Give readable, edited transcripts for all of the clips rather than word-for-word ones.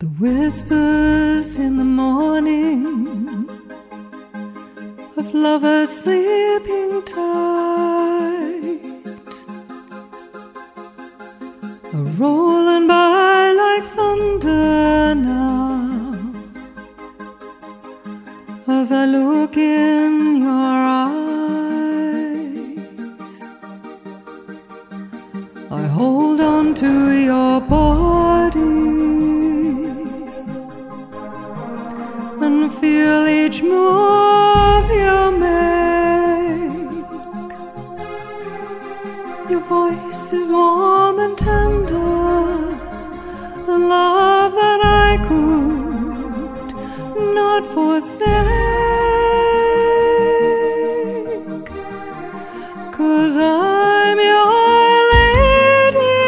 The whispers in the morning of lovers sleeping tight are rolling by like thunder now. As I look in your eyes, I hold on to your body and feel each move you make. Your voice is warm and tender, a love that I could not forsake, 'cause I'm your lady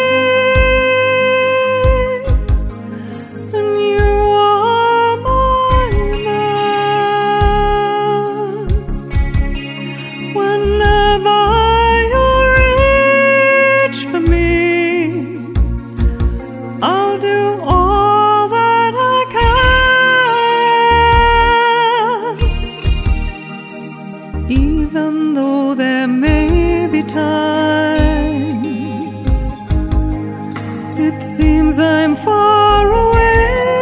and you are my man. Whenever you reach for me, I'll do all that I can, even though there may be times it seems I'm far away.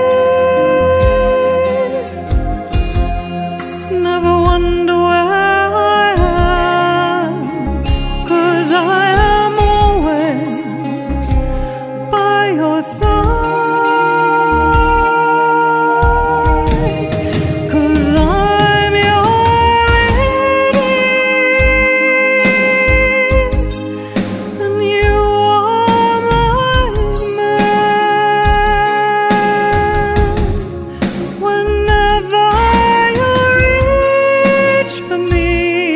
Never wonder where I am, 'cause I am always by your side, 'cause I'm your lady and you are my man. Whenever you reach for me,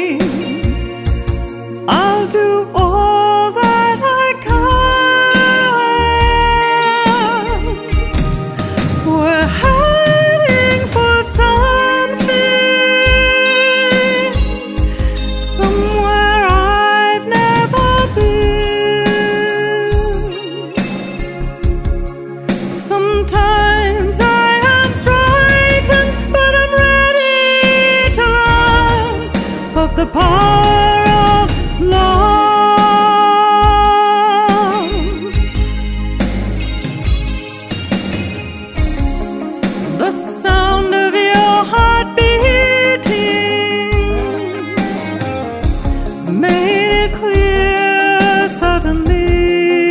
I'll do all that I can. We're heading for something, somewhere I've never been. Sometimes I am frightened, but I'm ready to learn of the power of love. The sound of your heart beating made it clear suddenly.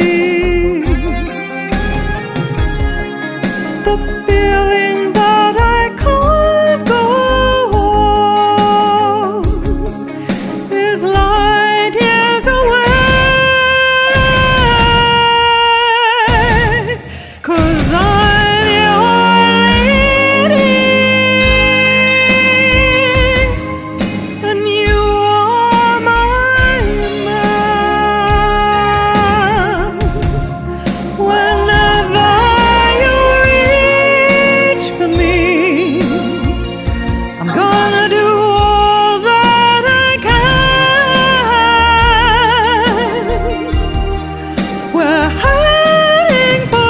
The feeling that I can't go on is light years away, 'cause I'm your lady and you are my man. Whenever you reach for me, I'm gonna do all that I can. We're heading for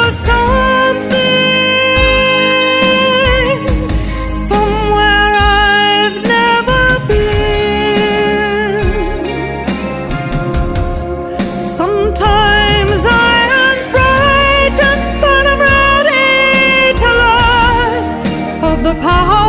something, somewhere I've never been. Sometimes I am frightened, but I'm ready to learn of the power